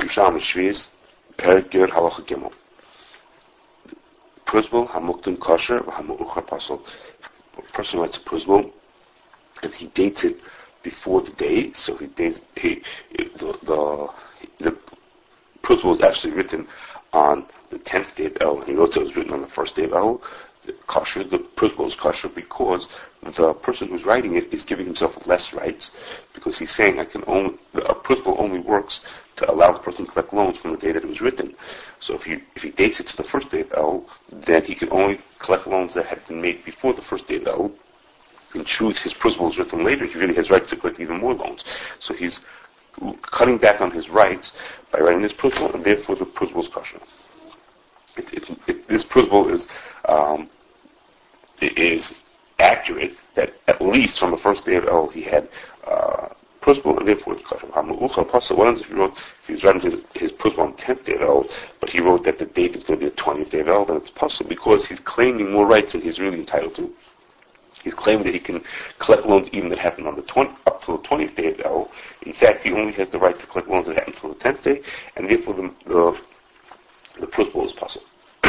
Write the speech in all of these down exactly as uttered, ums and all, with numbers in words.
Yerushalmi Shvius, Perek Ger Halacha Gimel. Prusbul Hamuktin Kosher Hamuchar Pasol. A person writes a prusbul, and he dates it before the day. So he dates he the the, the prusbul is actually written on the tenth day of El, and he wrote it was written on the first day of El. The kosher, the prusbul is kosher because the person who's writing it is giving himself less rights, because he's saying I can only a prusbul only works to allow the person to collect loans from the day that it was written. So if he if he dates it to the first day of El, then he can only collect loans that had been made before the first day of El. In truth, his prusbul is written later. He really has rights to collect even more loans. So he's cutting back on his rights by writing this prusbul, and therefore the prusbul is kosher. It, it, it, this prusbul is um, is accurate that at least from the first day of El he had uh, prusbul, and therefore it's kosher. What happens if he wrote if he was writing his, his prusbul on the tenth day of El, but he wrote that the date is going to be the twentieth day of El? Then it's possible because he's claiming more rights than he's really entitled to. He's claiming that he can collect loans even that happen on the twenty up to the twentieth day of El. In fact, he only has the right to collect loans that happen until the tenth day, and therefore the the, the prusbul is possible.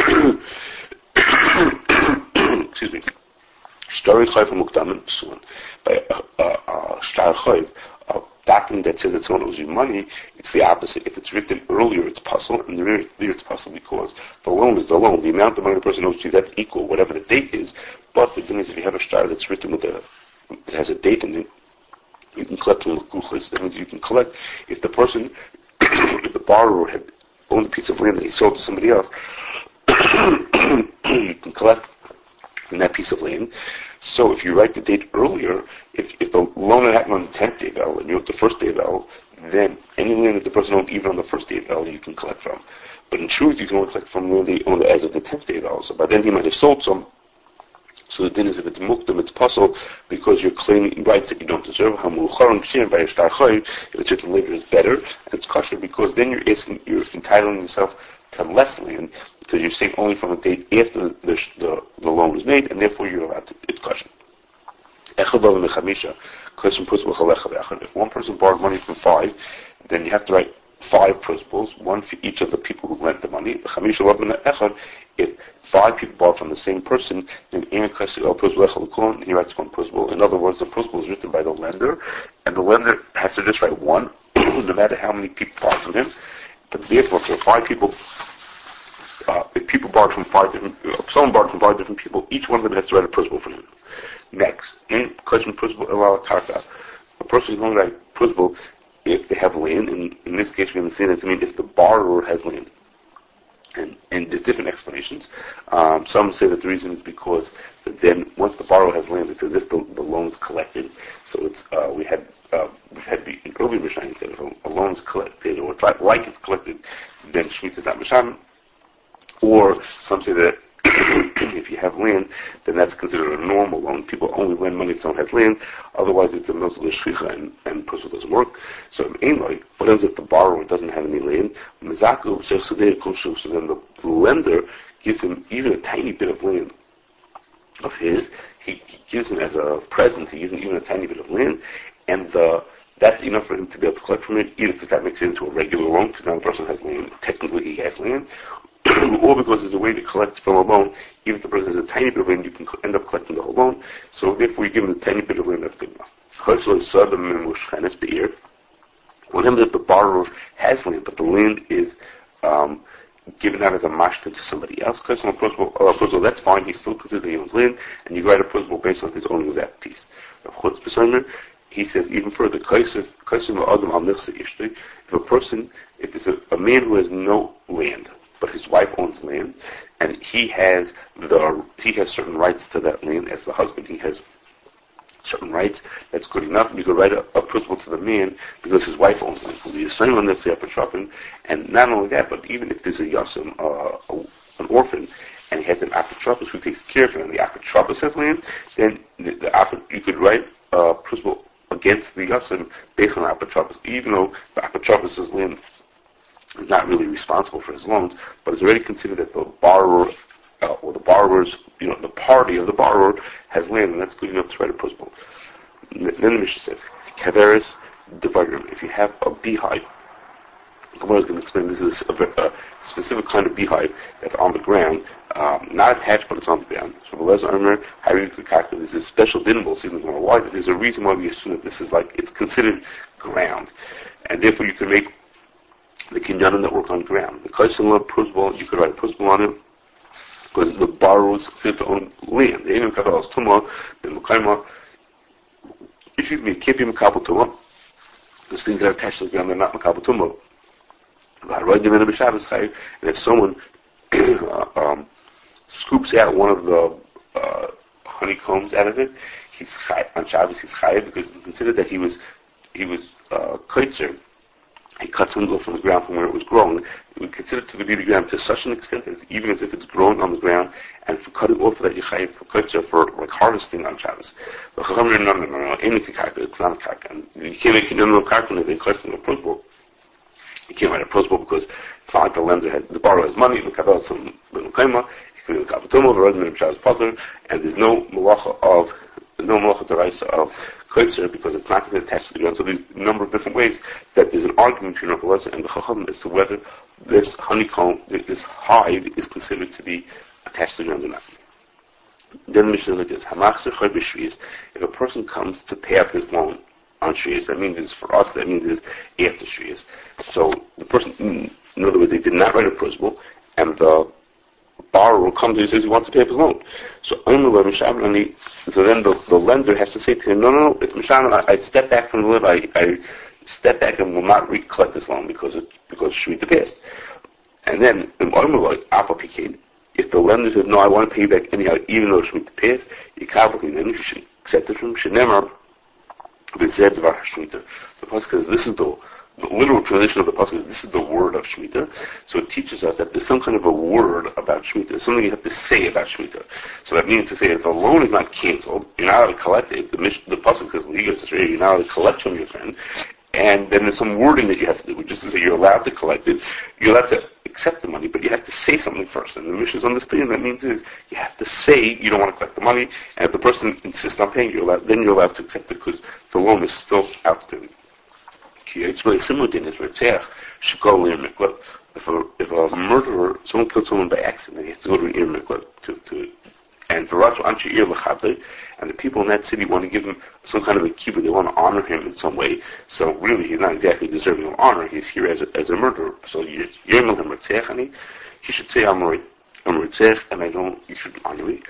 Excuse me. Shtar chayv mukdamin psuin. By a shtar chayv, a document that says that someone owes you money, it's the opposite. If it's written earlier, it's possible, and earlier it's possible because the loan is the loan. The amount of money the person owes you, that's equal, whatever the date is. But the thing is, if you have a shtar that's written with a, that has a date in it, you can collect from the kuchos. That means you can collect if the person, if the borrower had owned a piece of land that he sold to somebody else, you can collect from that piece of land. So if you write the date earlier, if, if the loan had happened on the tenth day of El and you wrote the first day of El, then any land that the person owned even on the first day of El, you can collect from. But in truth, you can only collect from land they owned as of the tenth day of El. So by then he might have sold some. So the din is if it's mukdam, it's possible because you're claiming rights that you don't deserve. If it's written later, is better, and it's kosher because then you're asking, you're entitling yourself to less land because you're saying only from the date after the the, the, the loan was made, and therefore you're allowed to. It's kosher. If one person borrowed money from five, then you have to write five prusbuls, one for each of the people who lent the money. If five people borrow from the same person, then he writes one prusbul. In other words, the prusbul is written by the lender, and the lender has to just write one, no matter how many people borrow from him. But therefore, for five people, uh, if people borrowed from five different, if someone borrowed from five different people, each one of them has to write a prusbul for him. Next, in question prusbul ala karka, a person can only write prusbul if they have land. In, in this case, we understand it to mean if the borrower has land. And, and there's different explanations. Um, some say that the reason is because that then once the borrower has land, it's as if the, the loan's collected. So it's uh, we had uh, we had the in early Mishnah said if a, a loan's collected or it's like, like it's collected, then Shemitah is not Mishnah. Or some say that if you have land, then that's considered a normal loan. People only lend money if someone has land. Otherwise, it's a milzul shchicha and and prusbul doesn't work. So in Einloi, what happens if the borrower doesn't have any land? Mizaku so then the, the lender gives him even a tiny bit of land of his. He, he gives him as a present. He gives him even a tiny bit of land, and the that's enough for him to be able to collect from it, either because that makes it into a regular loan, because now the person has land. Technically, he has land. Or because there's a way to collect from a loan, even if the person has a tiny bit of land, you can end up collecting the whole loan. So therefore, you give him a tiny bit of land, that's good enough. What happens if the borrower has land, but the land is um, given out as a mashkin to somebody else? That's fine, he's still considered he owns land, and you write a prusbul based on his owning of that piece. He says even further, if a person, if there's a, a man who has no land, but his wife owns land, and he has the he has certain rights to that land. As the husband, he has certain rights. That's good enough. You could write a, a prusbul to the man because his wife owns land. So the son that's the apotropin, and not only that, but even if there's a yasim, uh, a, an orphan, and he has an apotropis who takes care of him, and the apotropis has land, then the, the you could write a prusbul against the yasim based on the apotropis, even though the apotropis' land is not really responsible for his loans, but it's already considered that the borrower, uh, or the borrower's, you know, the party of the borrower has land, and that's good enough to write a prusbul. Then the Mishnah says, Kaveris Devarim, if you have a beehive Gemara is going to explain this is a, a specific kind of beehive that's on the ground, um, not attached, but it's on the ground. So the Lezer Omer, there's this special din, we'll see in the Gemara why, but there's a reason why we assume that this is like, it's considered ground. And therefore you can make the kinyanim that work on ground. The Kaisala Prusbal, you could write a Prusbal on it, because the borrower is considered to own land. The Einam Kabbalah is Tumah, the Mekaima, excuse me, can't be Mekabel Tumah. Those things that are attached to the ground, they're not Mekabel Tumah. And if someone um, scoops out one of the uh, honeycombs out of it, he's chay, on Shabbos he's chayav because it's considered that he was he was uh, kaitzer. He cut some from the ground from where it was grown. We consider it to be the ground to such an extent that it's even as if it's grown on the ground, and for cutting off of that, you chayav for kaitzer for like harvesting on Shabbos. But no, no, no, no, it's not a karka. You can't make it no karka and then cut from the principle. You can't write a principle because it's not like the lender had, the borrower has money, the kabbalah is from Benukayma, he can be the kabbalah, the resident of Shabbos Potter, and there's no malacha of, no malacha deraisa of kaitzer because it's not going to attach to the ground. So there's a number of different ways that there's an argument between Rav Elazar and the Chacham as to whether this honeycomb, this hive, is considered to be attached to the ground or not. Then the Mishnah is like this: Hamachzer chay b'shviyas. If a person comes to pay up his loan on Shviyas, that means it's for us, that means it's after Shviyas. So the person, in other words, they did not write a principle, and the borrower comes and he says he wants to pay up his loan. So so then the, the lender has to say to him, no, no, no, it's Mishan, I, I step back from the loan, I, I step back and will not recollect this loan because it, because Shvita passed. And then, if the lender says, no, I want to pay you back anyhow, even though Shvita passed, you can't, then you should accept it from Shenemar. The pasuk says this is the, the literal translation of the pasuk is this is the word of Shemitah. So it teaches us that there's some kind of a word about Shemitah, something you have to say about Shemitah. So that means to say if the loan is not canceled, you're not allowed to collect it. The, the pasuk says you're not allowed to collect from your friend, and then there's some wording that you have to do, which is to say you're allowed to collect it, you're allowed to accept the money, but you have to say something first. And the Mishnah's understanding that means is you have to say you don't want to collect the money, and if the person insists on paying you, allowed, then you're allowed to accept it because the loan is still outstanding. It's very similar to this. If a if a murderer, someone killed someone by accident, he has to go to an ir mikvah to to and and the people in that city want to give him some kind of a kibbutz. They want to honor him in some way. So really, he's not exactly deserving of honor. He's here as a, as a murderer. So you he should say I'm a ritzech, and I don't. You should honor me.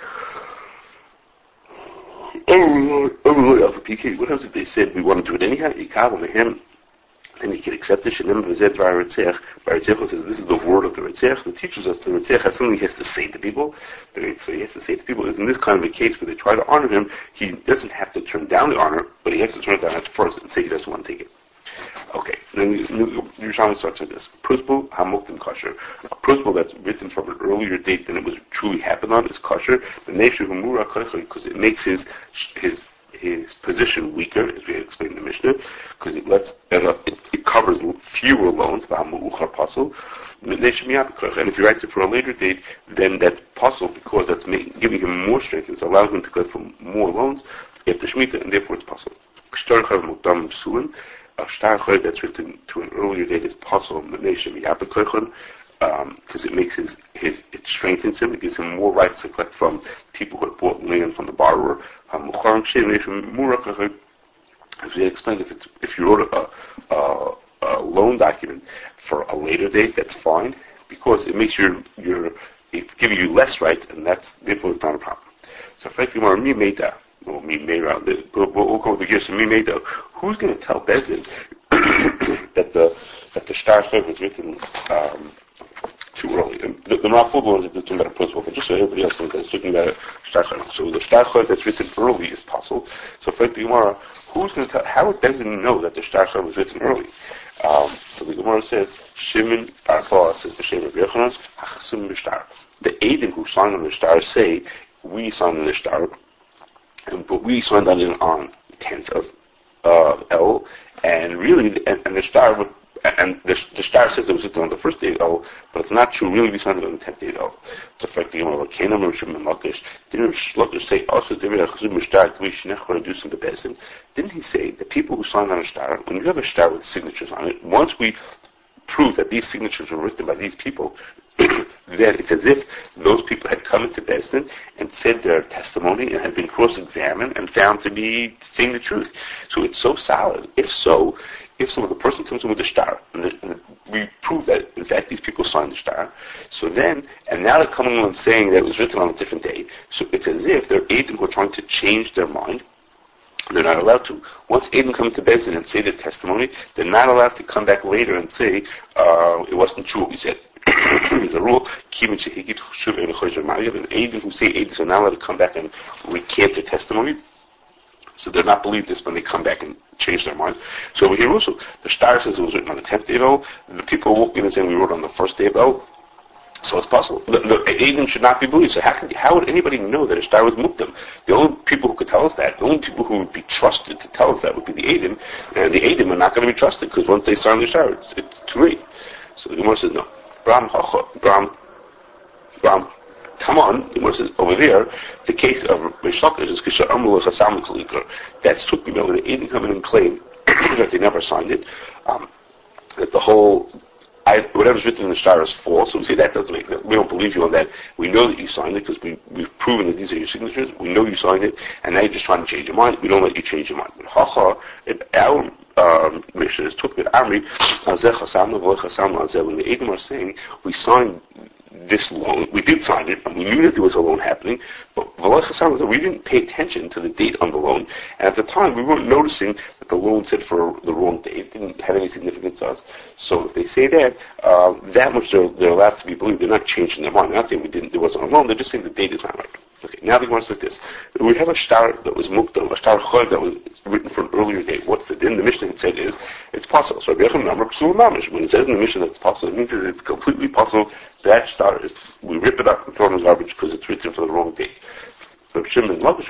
Oh Lord, what happens if they said we want to do it anyhow? You can't him. Then you can accept it. Shenem v'zed v'aritzech. V'aritzech says this is the word of the ritzech. That teaches us the ritzech has something he has to say to people. So he has to say to people is in this kind of a case where they try to honor him, he doesn't have to turn down the honor, but he has to turn it down at first and say he doesn't want to take it. Okay, then Yerushalmi starts with this. Prusbul hamuktim kosher. A prusbul that's written from an earlier date than it was truly happened on is kosher. The nation humura kodecha because it makes his his his position weaker, as we explained in the Mishnah, because it lets it, it, it covers fewer loans. And if he writes it for a later date, then that's possible because that's making, giving him more strength. It's allowing him to collect from more loans after Shemitah, and therefore it's possible. A shtar chodesh that's written to an earlier date is possible um, because it makes his, his it strengthens him. It gives him more rights to collect from people who have bought land from the borrower. As we explained, if it's, if you wrote a, a, a loan document for a later date, that's fine because it makes your your it's giving you less rights, and that's therefore it's not a problem. So, frankly, more me made that. Well, me made out. We'll go with the gears. Me made that. Who's going to tell Bezin that the that the shtar chodesh was written um, too early? And the, the Raful one is talking about a principle, but just so everybody else knows, it's talking about a shtar chodesh. So the shtar chodesh that's written early is possible. So, for the Gemara, who's going to tell? How would Bezin know that the shtar chodesh was written early? Um, so the Gemara says, Shimon Arba says b'shem Rabbi Yochanan hachsum b'shtar. The Eidim who signed on the shtar say we signed on the shtar. But we signed on it on tenth of uh, El, and really, and, and the star would, and the, the star says it was written on the first day of El, but it's not true. Really, we signed it on the tenth day of El. It's affecting him. Like Canaan or Shimon Lakish. Didn't Lakish say also? Didn't he say the people who signed on a star? When you have a star with signatures on it, once we prove that these signatures were written by these people, then it's as if those people had come into Beis Din and said their testimony and had been cross-examined and found to be saying the truth. So it's so solid. If so, if so, the person comes in with a star, and, the, and we prove that, in fact, these people signed the star, so then, and now they're coming on and saying that it was written on a different day, so it's as if they're Eidim who are trying to change their mind. They're not allowed to. Once Eidim come to Beis Din and say their testimony, they're not allowed to come back later and say, uh, it wasn't true what we said. There's a rule, and Eidim who say Eidim are not allowed to come back and recant their testimony. So they're not believed this when they come back and change their mind. So over here also, the star says it was written on the tenth day of El. The people walking and saying we wrote on the first day of El. So it's possible. The, the Eidim should not be believed. So how can, how would anybody know that a star was mukdam? The only people who could tell us that, the only people who would be trusted to tell us that would be the Eidim. And the Eidim are not going to be trusted because once they sign the star, it's, it's too late. So the Gemara says no. Bram, Bram, Bram. Come on, over there, the case of Reish Lakish is Kisha Amrul Chasam Kalikar. That's took me when the Eidim come in and claim that they never signed it, um, that the whole, I, whatever's written in the star is false. So we say that doesn't make sense. We don't believe you on that. We know that you signed it because we, we've proven that these are your signatures. We know you signed it, and now you're just trying to change your mind. We don't let you change your mind. But Hacha, our um, mission is took with Amri, Azeh Chasam Navoi Chasam Azeh. When the Eidim are saying we signed this loan, we did sign it, and we knew that there was a loan happening, but we didn't pay attention to the date on the loan, and at the time we weren't noticing that the loan said for the wrong date. It didn't have any significance to us. So if they say that, uh, that much they're, they're allowed to be believed. They're not changing their mind. They're not saying we didn't, there wasn't a loan, they're just saying the date is not right. Okay, now the Gemara says like this. We have a star that was mukdam, a star chod that was written for an earlier date. What's the din? The Mishnah had said is, it's possible. So when it says in the Mishnah that it's possible, it means that it's completely possible. That star is, we rip it up and throw it in the garbage because it's written for the wrong date. When it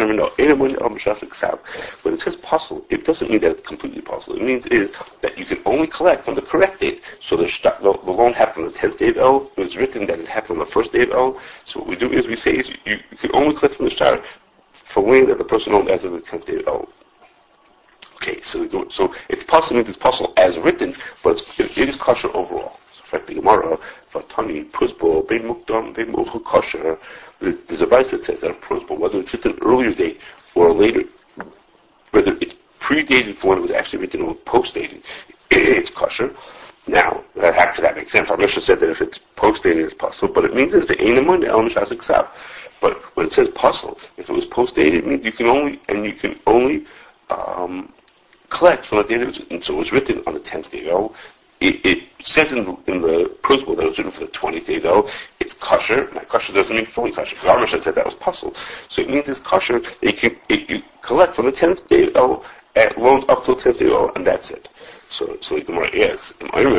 says possible, it doesn't mean that it's completely possible. It means is that you can only collect on the correct date. So the, the, the loan happened on the tenth day of El. It was written that it happened on the first day of El. So what we do is we say is you, you can only collect from the star for when that the person owned as of the tenth day of El. Okay, so we do, so it's possible, means it's possible as written, but it's, it, it is kosher overall. So in fact, the Gemara, Vatani, Prusbo, Bein Mukdam, Bein Muchu kosher. There's a verse that says that a Prusbo, whether it's written earlier date or later, whether it's predated for when it was actually written or post-dated, it's kosher. Now, that actually that makes sense. Our Mishnah said that if it's post-dated, it's possible, but it means that the Einamun El Mishas Eksav. But when it says possible, if it was post-dated, it means you can only, and you can only, um, collect from the date it was, and so it was written on the tenth day ago. It, it says in the, in the Prusbo that it was written for the twentieth day ago. It's kosher. Now, kosher doesn't mean fully kosher. The Rambam said that was possible. So it means it's kosher. It can, it, you collect from the tenth day ago, at loans up till the tenth day ago, and that's it. So, so the Gemara asks,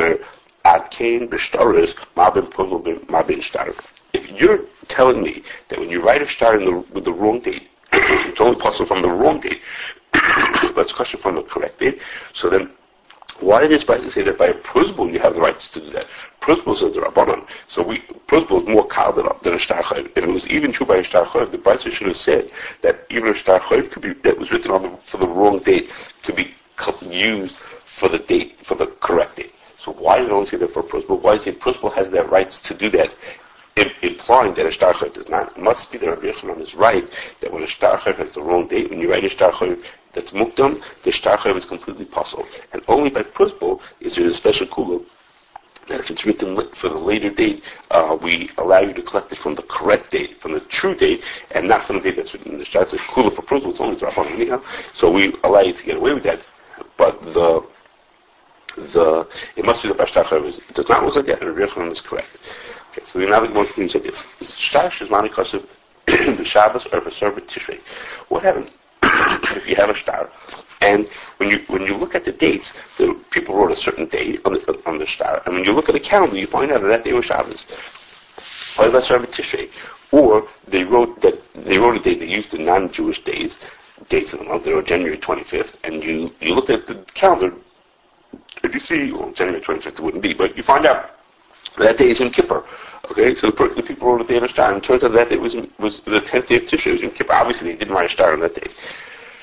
if you're telling me that when you write a star in the, with the wrong date, it's only possible from the wrong date, but it's kosher from the correct date, so then why did this Brisa say that by a Prusbo you have the rights to do that? Prusbo says the Rabbanon. So we, Prusbo is more kal than a Shtar Chayiv. If it was even true by a Shtar Chayiv, the Brisa should have said that even a Shtar Chayiv could be, that was written on the, for the wrong date, could be used for the date, for the correct date. So why did it only say that for Prusbo? Why did it say Prusbo has their rights to do that? Implying that a Shtar Chayiv does not. It must be that Rabbi Yochanan is right, that when a Shtar Chayiv has the wrong date, when you write a Shtar Chayiv that's mukdam, the Shtar Chayiv is completely possible. And only by Prusbo is there a special kula that if it's written for the later date, uh, we allow you to collect it from the correct date, from the true date, and not from the date that's written in the Shtar. It's a kula for Prusbo, it's only Rabbanon anyhow. So we allow you to get away with that. But the the it must be that by Shtar Chayiv it does not look like that, and Rabbi Yochanan is correct. Okay, so the another one thing said this: Shtar Shizmani Kosev the Shabbos or B'Sar B'Tishrei. What happens if you have a star, and when you when you look at the dates, the people wrote a certain date on the on the star, and when you look at the calendar, you find out that that day was Shabbos, or B'Sar B'Tishrei, or they wrote that they wrote a date they used the non-Jewish days, dates of the month. They were January twenty-fifth, and you you looked at the calendar, and you see, well, January twenty-fifth it wouldn't be, but you find out that day is in Kippur. Okay, so the, the people wrote a day on a star, and it turns out that day was was the tenth day of Tishrei, it was in Kippur. Obviously, they didn't write a star on that day.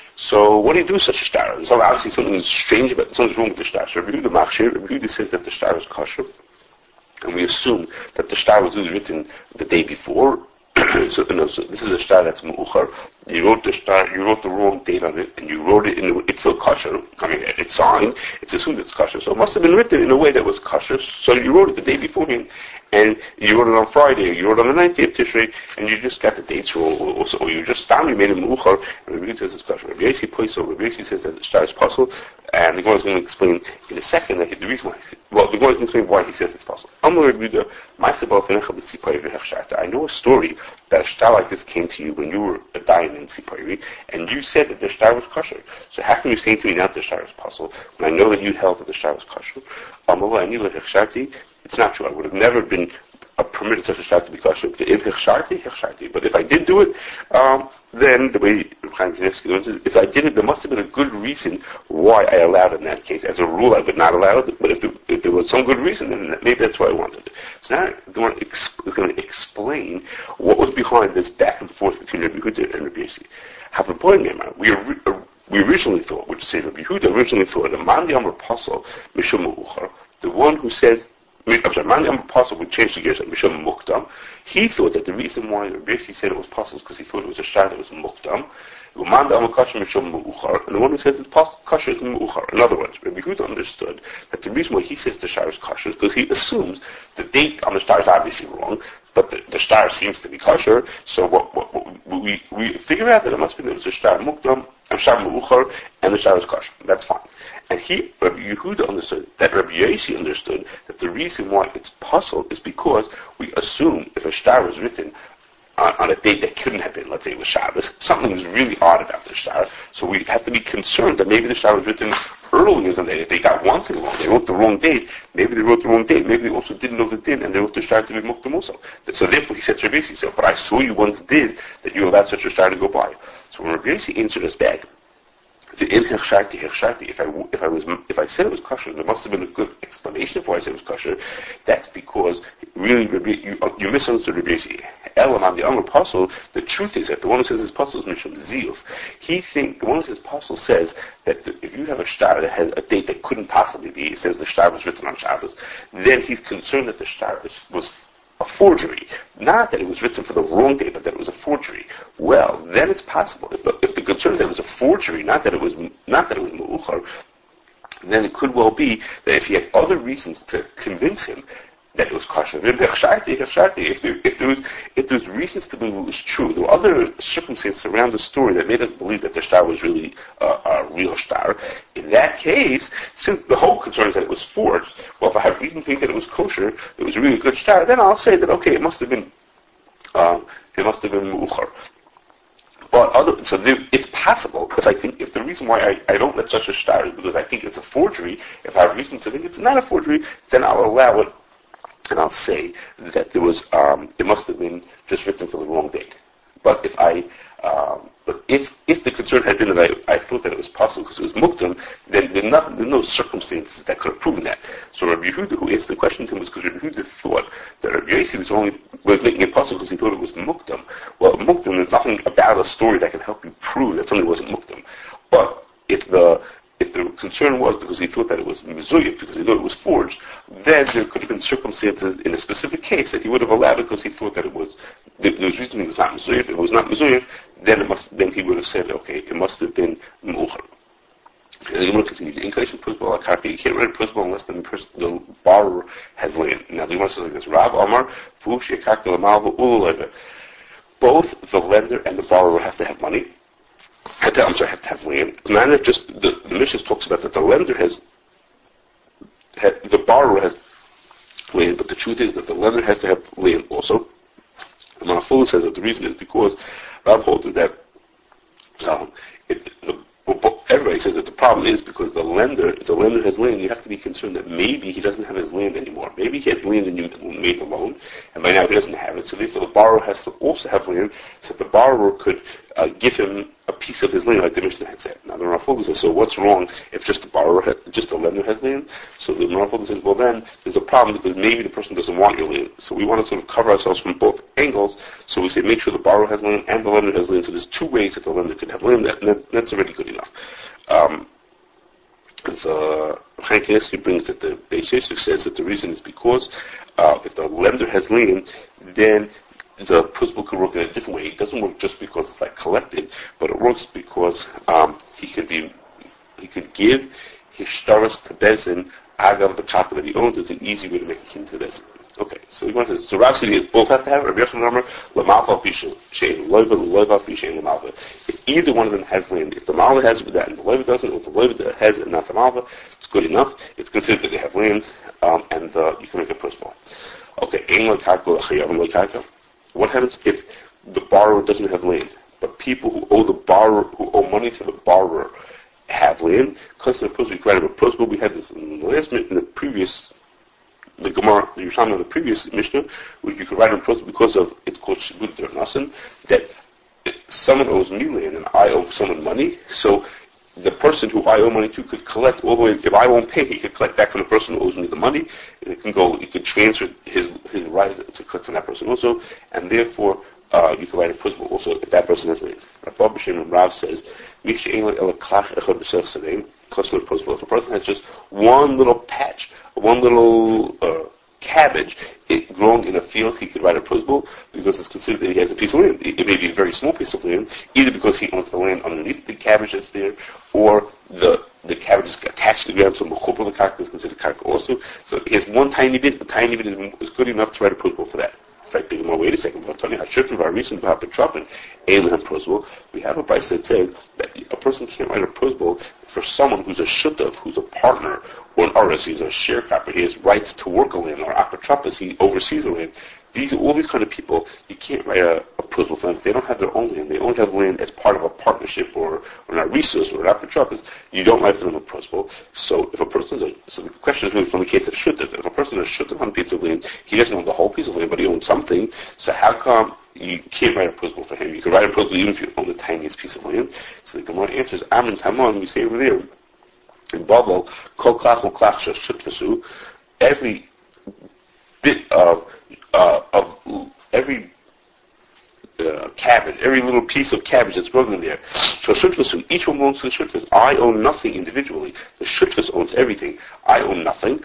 So what do you do with such a star? There's obviously something strange about something's wrong with the star. So Rabbi Yehuda Machshir, Rabbi Yehuda says that the star is kosher, and we assume that the star was written the day before. so, no, so this is a star that's mu'uchar. You wrote the star, you wrote the wrong date on it, and you wrote it in the, it's still kosher. I mean, it's signed, it's assumed it's kosher. So it must have been written in a way that was kosher. So you wrote it the day beforehand, and you wrote it on Friday, or you wrote it on the nineteenth Tishrei, and you just got the dates wrong, or, or, or you just found you made it mu'uchar, and Rabbi Yehuda says it's kosher. Rabbi Yossi plays so, Rabbi Yossi says that the star is possible, and the Gemara is going to explain in a second that the reason why he says, well, the Gemara is going to explain why he says it's possible. I know a story that a star like this came to you when you were dying in Tzipori, and you said that the star was kosher. So how can you say to me now that the star is possible, when I know that you held that the star was kosher? It's not true. I would have never been uh, permitted such a star to be kosher. But if I did do it, um, then the way Chaim Kanievsky learns is, if I did it, there must have been a good reason why I allowed it in that case. As a rule, I would not allow it, but if there, if there was some good reason, then maybe that's why I wanted it. So now the one is going to explain what was behind this back and forth between Rabbi Yehuda and Rabbi Yossi. Have a point, we are, we originally thought, which say Rabbi Yehuda originally thought, the man the Amar Apostle, Mishum Mu'uchar, the one who says, I'm sorry, man the Amar Apostle would change the gears at Mishum Mukdam. He thought that the reason why Rabbi Yossi said it was possible is because he thought it was a star that was Mukdam. Man the Amar Kosher Mishum Mu'uchar, and the one who says it's kosher is Mu'uchar. In other words, Rabbi Yehuda understood that the reason why he says the star is kosher is because he assumes the date on the star is obviously wrong, but the, the star seems to be kosher, so what, what, what, we, we figure out that it must be that it was a star Mukdam, a star Mu'uchar, and the star is kosher. That's fine. And he, Rabbi Yehuda understood, that Rabbi Yossi understood, that the reason why it's possible is because we assume if a star was written on, on a date that couldn't have been, let's say it was Shabbos, something is really odd about the star, so we have to be concerned that maybe the star was written earlier than that. If they got one thing wrong, they wrote the wrong date, maybe they wrote the wrong date, maybe they also didn't know the din, and they wrote the star to be Mukdam also. So therefore he said to Rabbi Yossi, so, but I saw you once did, that you allowed such a star to go by. So when Rabbi Yossi answered us back, the in hechsharti hechsharti. If I if I was if I said it was kosher, there must have been a good explanation for why I said it was kosher. That's because really you, you misunderstood Rabbi Yossi. Elam the Amar Apostle. The truth is that the one who says his apostle is Mishum Ziyuf. He thinks the one who says apostle says that the, if you have a star that has a date that couldn't possibly be, it says the star was written on Shabbos, then he's concerned that the star was, was a forgery. Not that it was written for the wrong date, but that it was a forgery. Well, then it's possible. If the if the concern is that it was a forgery, not that it was not that it was mu'uchar, then it could well be that if he had other reasons to convince him that it was kosher, if there if there was if there was reasons to believe it was true, there were other circumstances around the story that made us believe that the star was really uh, a real star. In that case, since the whole concern is that it was forged, well, if I have reason to think that it was kosher, it was a really good star, then I'll say that okay, it must have been um, it must have been mu'uchar. But other, so there, it's possible, because I think if the reason why I, I don't let such a star is because I think it's a forgery, if I have reason to think it's not a forgery, then I'll allow it. And I'll say that there was, um, it must have been just written for the wrong date. But if I, um, but if if the concern had been that I, I thought that it was possible because it was mukdam, then there's nothing, there's no circumstances that could have proven that. So Rabbi Yehuda, who asked the question to him, was because Rabbi Yehuda thought that Rabbi Yossi was only was making it possible because he thought it was mukdam. Well, mukdam, there's nothing about a story that can help you prove that something wasn't mukdam. But if the If the concern was because he thought that it was mezuyif, because he thought it was forged, then there could have been circumstances in a specific case that he would have allowed it because he thought that it was, there was reason it was not mezuyif. If it was not mezuyif, then it must, then he would have said, okay, it must have been mu'uchar. And you want to continue. The incarnation principle, you can't write a principle unless the, person, the borrower has land. Now, the one says like this, Rav Amar, Fush Yekak L'Malva Ululeva. Both the lender and the borrower have to have money. Have to, I'm sorry, have to have land. Not just the, the Mishnah talks about that the lender has, ha, the borrower has land, but the truth is that the lender has to have land also. And Manafulu says that the reason is because Rav holds is that um, it, the, well, everybody says that the problem is because the lender, if the lender has land, you have to be concerned that maybe he doesn't have his land anymore. Maybe he had land and you made the loan, and by now he doesn't have it. So therefore, the borrower has to also have land, so that the borrower could uh, give him a piece of his land, like the Mishnah had said. Now the Rafal says, so what's wrong if just the borrower, ha- just the lender has land? So the Rafal says, well then there's a problem because maybe the person doesn't want your land. So we want to sort of cover ourselves from both angles. So we say make sure the borrower has land and the lender has land. So there's two ways that the lender could have land, and that, that's already good enough. Um, the Chaim Kanievsky brings that the Beis Yosef says that the reason is because uh, if the lender has land, then the principal could work in a different way. It doesn't work just because it's like collected, but it works because um, he could be, he could give his shtaros to Bezin agav the karka that he owns. It's an easy way to make a kin to Bezin. Okay, so we want to. So Rav said both have to have Rabbi Yochanan Amar lamalva pishu shein loiva loiva pishu lamalva. If either one of them has land, if the malva has it with that and the loiva doesn't, or if the loiva has it and not the malva, it's good enough. It's considered that they have land, um, and uh, you can make a principal. Okay, ein lo karka chayav lo karka. What happens if the borrower doesn't have land, but people who owe the borrower, who owe money to the borrower, have land? Because of course we created a principle. We had this in the last in the previous, the Gemara, the Yerushalmi of the previous Mishnah, where you could write a principle because of it's called Shibud Dernasan, that someone owes me land and I owe someone money. So the person who I owe money to could collect all the way. If I won't pay, he could collect back from the person who owes me the money. It can go. He could transfer his his right to collect from that person also, and therefore uh, you can write a principle also if that person has land. Rabbi B'Shem and Rav says, customer principle. If a person has just one little patch, one little uh, cabbage it, growing in a field, he could write a principle because it's considered that he has a piece of land. It, it may be a very small piece of land, either because he owns the land underneath the cabbage that's there, or the the cabbage is attached to the ground, so mechuper the karka is considered karka also. So he has one tiny bit. The tiny bit is, is good enough to write a principle for that. In fact, think more. Wait a second. Our recent principle. We have a price that says that a person can't write a principle for someone who's a shutav, who's a partner, or an aris. He's a sharecropper. He has rights to work a land, or apotropos. He oversees the land. These, all these kind of people, you can't write a, a principle for them. They don't have their own land. They only have land as part of a partnership or, or an resource or an apotropos. You don't write for them a principle. So if a person is a, so the question is really from the case of shutav. If a person is a shutav on a piece of land, he doesn't own the whole piece of land, but he owns something. So how come you can't write a principle for him? You can write a principle even if you own the tiniest piece of land. So the Gemara answers, Amrin Tamon, we say over there, in Babel, Kol klach ol klach shutvasu, every bit of Uh, of every uh, cabbage, every little piece of cabbage that's grown in there. So shutvasu, each one belongs to the shutfas. I own nothing individually. The shutfas owns everything. I own nothing.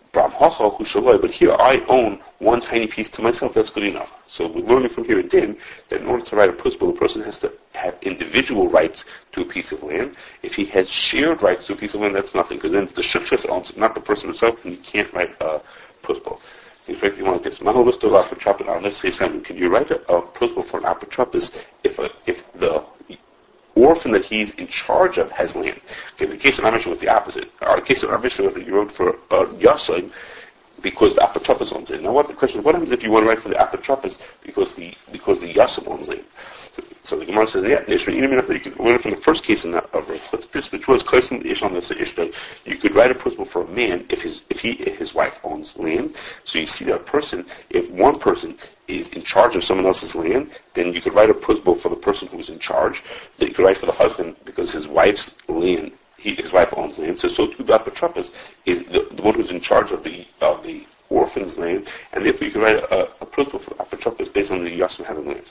But here I own one tiny piece to myself. That's good enough. So we're learning from here again that in order to write a principle, the person has to have individual rights to a piece of land. If he has shared rights to a piece of land, that's nothing, because then the shutfas owns it, not the person himself, and you can't write a principle. In fact, you want this. Now, let's say something. Can you write a, a principle for an apotropos if a, if the orphan that he's in charge of has land? Okay, the case of our Mishnah was the opposite. Our the case of our Mishnah was that you wrote for a uh, yasoim because the apotropos owns it. Now, what the question is? What happens if you want to write for the apotropos because the because the yasoim owns land? So, so the Gemara says, yeah, you can learn from the first case in that of Rav, which was close to the Ishon Ishta. You could write a principle for a man if his if he if his wife owns land. So you see that a person, if one person is in charge of someone else's land, then you could write a principle for the person who is in charge. That you could write for the husband because his wife's land, he, his wife owns land. So so too the apotropos is the, the one who's in charge of the of the orphan's land, and therefore you can write a, a principle for apotropos based on the yasim having land.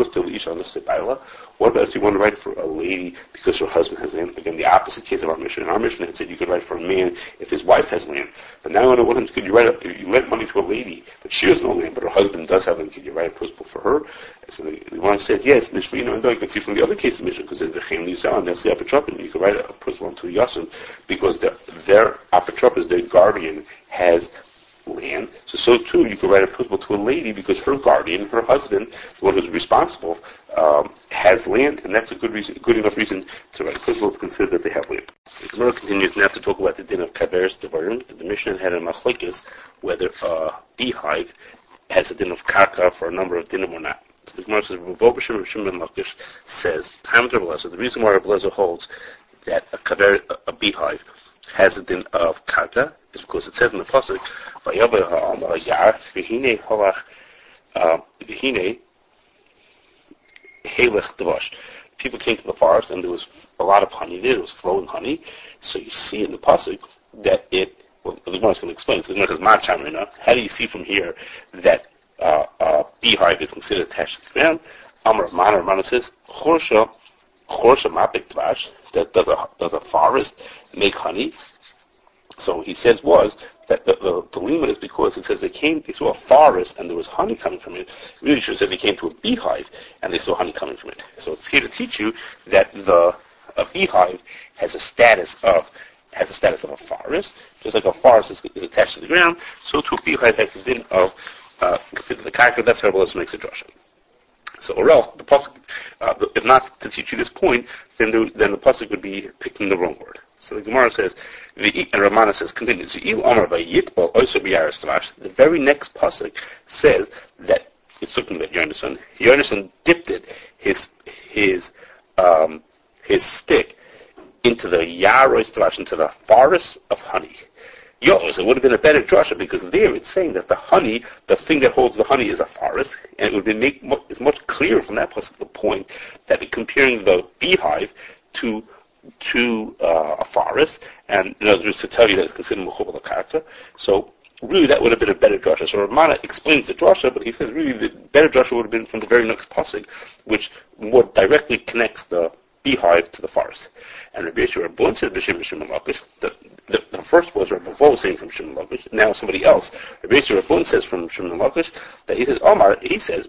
What about if you want to write for a lady because her husband has land? Again, the opposite case of our Mishnah. In our Mishnah, it said you could write for a man if his wife has land. But now, on one hand, could you write? A, if you lend money to a lady, but she has no land, but her husband does have land, could you write a principle for her? So the, the one says yes. Mishnah, you know, and you can see from the other case of Mishnah because there's the chem yisah and that's the apotropos. You can write a, a principle onto a yasim because their their apotropos, their guardian, has land. So, so too, you could write a principle to a lady because her guardian, her husband, the one who's responsible, um, has land, and that's a good reason, good enough reason to write a principle to consider that they have land. The Gemara continues now to talk about the din of kaveres devarim. The Mishnah had a machlokes whether a beehive has a din of karka for a number of dinim or not. So the Gemara says, Rav B'Shem Rav Shimon ben Lakish says, time to Rabbi Lezer, the reason why Rabbi Lezer holds that a kaver, a beehive, has a din of karka is because it says in the pasuk, "Vayavar ha'am yar v'hinei halach v'hinei halach dvash." people came to the forest and there was a lot of honey there. There was flowing honey. So you see in the pasuk that it. Well, the Gemara is going to explain. So the Gemara says, "Ma chamrina." How do you see from here that uh, uh, beehive is considered attached to the ground? Amar Mana Ramana says, "Chorsha, chorsha mapik dvash." That does a does a forest make honey? So he says was that the, the, the limit is because it says they came, they saw a forest and there was honey coming from it. It really should have said they came to a beehive and they saw honey coming from it. So it's here to teach you that the a beehive has a status of has a status of a forest, just like a forest is, is attached to the ground. So to a beehive has the din of uh, considered the karka. That's how Rabbi makes a drasha. So, or else the pasuk, uh, if not to teach you this point, then the, then the pasuk would be picking the wrong word. So the Gemara says, the and Ramana says, continues. The very next pasuk says that it's talking about Yonasan. Yonasan dipped it, his his um, his stick into the Yarois Tavash, into the forest of honey. Yos, it would have been a better drasha because there it's saying that the honey, the thing that holds the honey, is a forest, and it would be make it's much clearer from that pasuk the point that it comparing the beehive to to uh, a forest, and in other words, to tell you that it's considered mechubal karka. So really, that would have been a better drasha. So Ramana explains the drasha, but he says really the better drasha would have been from the very next pasuk, which more directly connects the beehive to the forest. And Rabbi Yeshua Rabbon said b'shem b'shem Lakish. The, the the first was Rabbi Vo saying from Shimon Lakish. Now somebody else, Rabbi Yeshua Rabbon says from Shimon Lakish that he says Omar. He says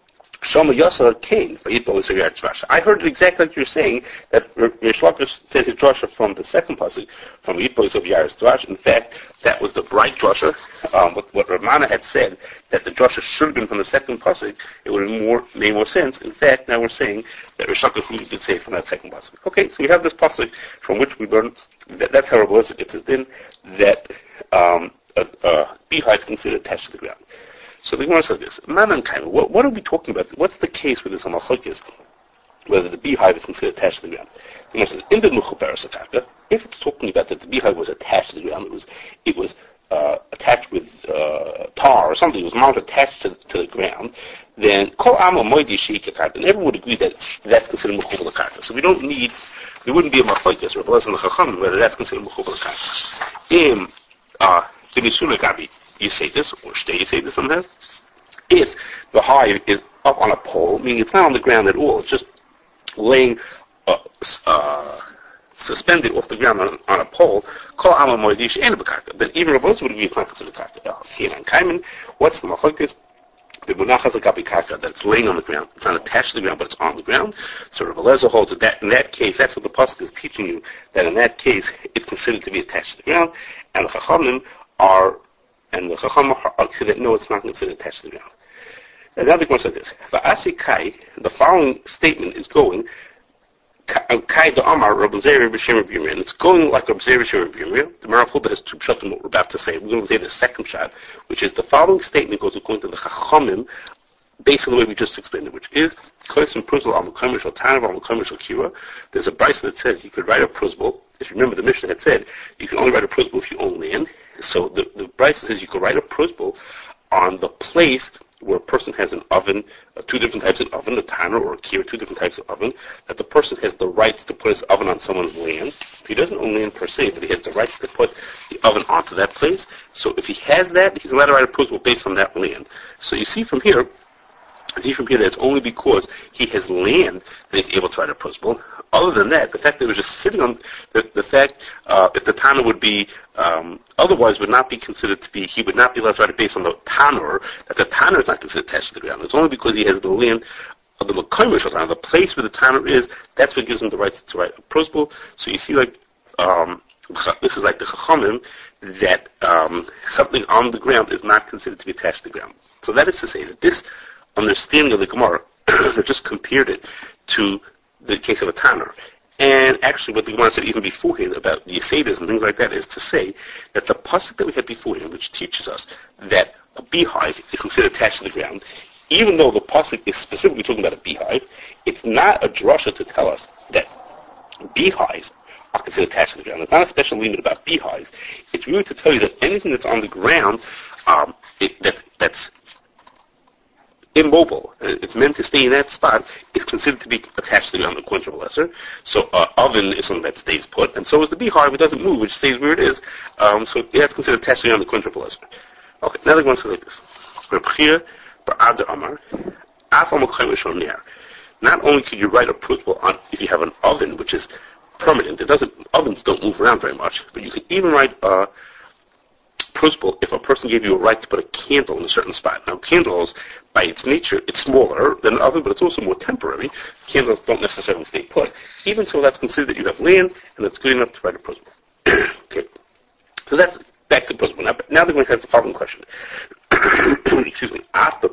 Shama Yasar Cain for Yitbo Yisrael Tzvash. I heard it exactly like you're saying that Rish Lakish said his drasha from the second pasuk from Yitbo Yisrael Tzvash. In fact, that was the bright drasha. Um, what, what Ramana had said that the drasha should have been from the second pasuk. It would have more made more sense. In fact, now we're saying that Rish Lakish really did say it from that second pasuk. Okay, so we have this pasuk from which we learn that that's how Rabbi gets his din that um, a, a beehive is considered attached to the ground. So the Gemara says this: Manan kaima. What, what are we talking about? What's the case with this hamachokis? Whether the beehive is considered attached to the ground? The Gemara says, "In the nuchuperes akarka, if it's talking about that the beehive was attached to the ground, it was it was uh, attached with uh, tar or something. It was mounted attached to, to the ground. Then kol ama moidi sheik akarka. And everyone would agree that that's considered mechubal akarka. So we don't need. There wouldn't be a machlokes or a blessing the chachamim whether that's considered mechubal akarka. Im uh, b'nishula gabi. You say this, or stay you say this sometimes. If the hive is up on a pole, meaning it's not on the ground at all, it's just laying uh, uh, suspended off the ground on, on a pole, call ama moedish and b'karka. Then even Rabbos would agree it's not considered karka. Here and kaiman, what's the machlokes? The munachas agapi karka that's laying on the ground, it's not attached to the ground, but it's on the ground. So Rabbi Lezer holds that in that case, that's what the pasuk is teaching you. That in that case, it's considered to be attached to the ground, and the chachamim are. And the Chacham said that no, it's not considered attached to the ground. And now the Gemara says this: Va'asi kai. The following statement is going kai da Amar Rabbi Zeri b'Shem Rabbi Yirmiyah, and it's going like Rabbi Zeri b'Shem Rabbi Yirmiyah. The Marafulda has two pshat in what we're about to say. We're going to say the second shot, which is the following statement goes according to the Chachamim, based on the way we just explained it, which is Kosim Pruzbal al Mukaimish al Tanav al Mukaimish al Kira. There's a brisa that says you could write a Pruzbal. If you remember, the Mishnah had said you can only write a Pruzbal if you own land. So the, the brisa says you could write a Pruzbal on the place where a person has an oven, uh, two different types of oven, a tanner or a kira, two different types of oven, that the person has the rights to put his oven on someone's land. He doesn't own land per se, but he has the rights to put the oven onto that place. So if he has that, he's allowed to write a Pruzbal based on that land. So you see from here, you see from here that it's only because he has land that he's able to write a Pruzbal. Other than that, the fact that it was just sitting on, the, the fact, uh, if the tanner would be, um, otherwise would not be considered to be, he would not be allowed to write it based on the tanner, that the tanner is not considered attached to the ground. It's only because he has the land of the Makoimish, the place where the tanner is, that's what gives him the rights to write a Pruzbal. So you see, like, um, this is like the Chachamim, that um, something on the ground is not considered to be attached to the ground. So that is to say that this understanding of the Gemara just compared it to the case of a tanner. And actually what the Gemara said even beforehand about the Yesedias and things like that is to say that the pasuk that we had beforehand, which teaches us that a beehive is considered attached to the ground, even though the pasuk is specifically talking about a beehive, it's not a drasha to tell us that beehives are considered attached to the ground. It's not a special limit about beehives. It's really to tell you that anything that's on the ground, um, it, that, that's immobile, it's meant to stay in that spot, is considered to be attached to the ground according to Rabbi Eliezer. So uh, oven is something that stays put, and so is the beehive. It doesn't move, it stays where it is. Um, so yeah, it's considered attached to the ground according to Rabbi Eliezer. Okay, now they're going to say like this. Not only could you write a principle on if you have an oven, which is permanent, it doesn't, ovens don't move around very much, but you could even write a principle if a person gave you a right to put a candle in a certain spot. Now, candles, by its nature, it's smaller than an oven, but it's also more temporary. Candles don't necessarily stay put. Even so, that's considered that you have land, and that's good enough to write a principle. Okay. So that's back to the principle. Now, now they're going to have the following question. Excuse me.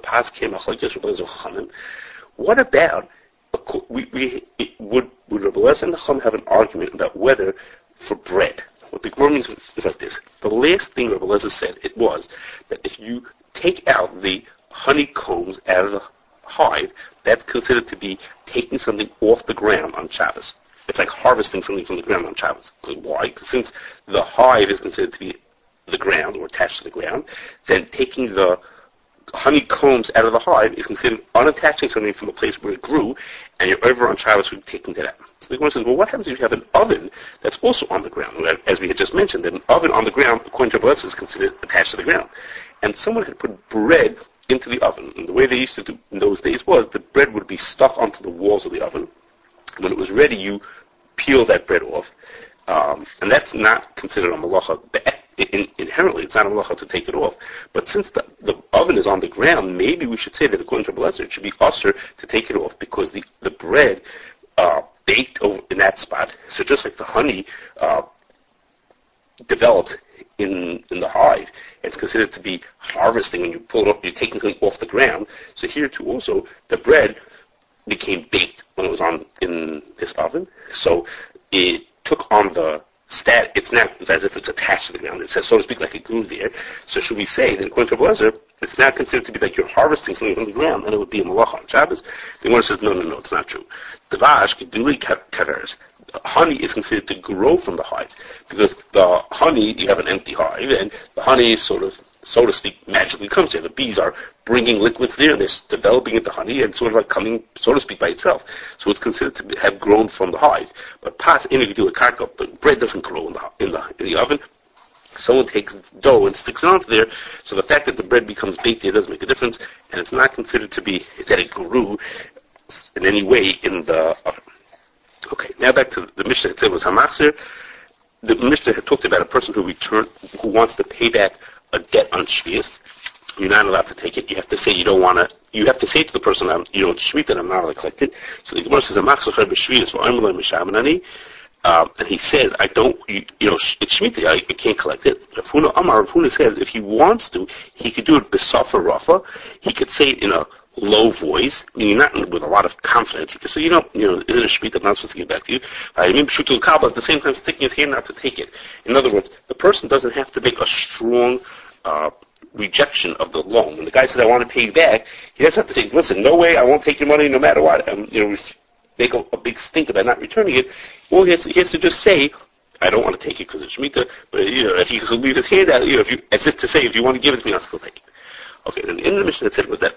What about, we, we, it, would, would Rabbi Eliezer and the Chum have an argument about whether, for bread, what the Gemara means is like this. The last thing Rabbi Eliezer said, it was that if you take out the honeycombs out of the hive, that's considered to be taking something off the ground on Shabbos. It's like harvesting something from the ground on Shabbos. Why? Because since the hive is considered to be the ground, or attached to the ground, then taking the honeycombs out of the hive is considered unattaching something from the place where it grew, and you're over on Shabbos for taking that out. So the Gemara says, well, what happens if you have an oven that's also on the ground? As we had just mentioned, that an oven on the ground, according to Rabbi Eliezer, is considered attached to the ground. And someone had put bread into the oven. And the way they used to do in those days was the bread would be stuck onto the walls of the oven. When it was ready, you peel that bread off. Um, and that's not considered a malacha. In, inherently, it's not a malacha to take it off. But since the, the oven is on the ground, maybe we should say that according to Rabbi Eliezer, it should be usher to take it off because the, the bread uh, baked over in that spot. So just like the honey uh, developed in in the hive, it's considered to be harvesting when you pull it up, you're taking something off the ground. So here too also, the bread became baked when it was on in this oven. So it took on the stat, it's not it's as if it's attached to the ground. It says, so to speak, like it grew there. So should we say that according to Rabbi Eliezer, it's not considered to be like you're harvesting something from the ground, and it would be a malacha on Shabbos? The one says, no, no, no, it's not true. Davash, geduli kaveres. Honey is considered to grow from the hive, because the honey, you have an empty hive, and the honey sort of, so to speak, magically comes there. The bees are bringing liquids there, and they're developing into honey, and sort of like coming, so to speak, by itself. So it's considered to be, have grown from the hive. But pas, in if you do a karka, but bread doesn't grow in the in the in the oven. Someone takes dough and sticks it onto there, so the fact that the bread becomes baked there doesn't make a difference, and it's not considered to be that it grew in any way in the oven. Okay, now back to the Mishnah. It said it was Hamachzer. The Mishnah had talked about a person who returned, who wants to pay back a debt on Shvius. You're not allowed to take it. You have to say you don't want to. You have to say to the person, I'm, you don't shvit that I'm not allowed to collect it. So the Gemara says, "Hamachzer b'Shvius v'Omer mishamanani," and he says, "I don't. You, you know, it's shmita. I, I can't collect it." Rav Huna Amar, Rav Huna says, if he wants to, he could do it b'safa rafa. He could say it in a low voice, meaning not with a lot of confidence. He could say, you know, you know, is it a shmita? I'm not supposed to give back to you. I mean, b'shutul kabel at the same time, sticking his hand out to take it. In other words, the person doesn't have to make a strong uh, rejection of the loan. When the guy says, I want to pay you back, he doesn't have to say, listen, no way, I won't take your money no matter what. Um, you know, make a, a big stink about not returning it. Well, he has, to, he has to just say, I don't want to take it because it's Shemitah, but, you know, if he can leave his hand out, you know, if you, as if to say, if you want to give it to me, I'll still take it. Okay, and in the Mishnah it said was that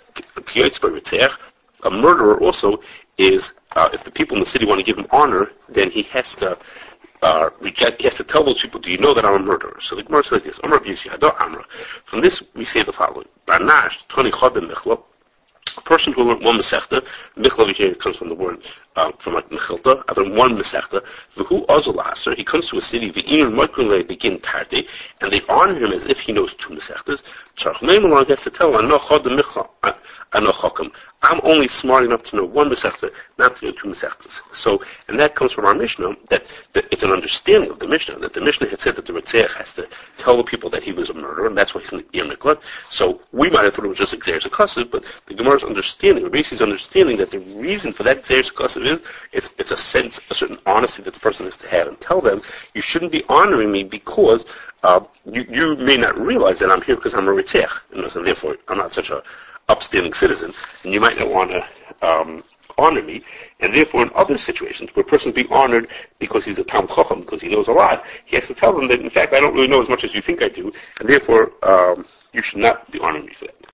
a murderer also is, uh, if the people in the city want to give him honor, then he has to uh, reject, he has to tell those people, do you know that I'm a murderer? So the Gemara says like this, Amr b'Yisi Hado Amra. From this we say the following, Barnash, Toni Chodem Mechlo, a person who learned one Masechta, Mechlo over here comes from the word, uh, from like Mechilta, after one Masechta, V'hu Ozol Aser, he comes to a city, V'inur Moikrele begin Tarte, and they honor him as if he knows two Masechtas. Tzarch Meimelon has to tell, Ano Chodem Mechlo, Ano Chokem. I'm only smart enough to know one Masechta, not to know two Masechtas. So, and that comes from our Mishnah, that, that it's an understanding of the Mishnah, that the Mishnah had said that the Ritzach has to tell the people that he was a murderer, and that's why he's in the Yom Miklat. So, we might have thought it was just Xeris Akasiv, but the Gemara's understanding, or basically understanding that the reason for that Xeris Akasiv is, it's, it's a sense, a certain honesty that the person has to have, and tell them, you shouldn't be honoring me because uh, you, you may not realize that I'm here because I'm a Ritzach, you know, so therefore I'm not such a upstanding citizen, and you might not want to um, honor me, and therefore in other situations where a person is being honored because he's a Tam Chacham, because he knows a lot, he has to tell them that, in fact, I don't really know as much as you think I do, and therefore um, you should not be honoring me for that.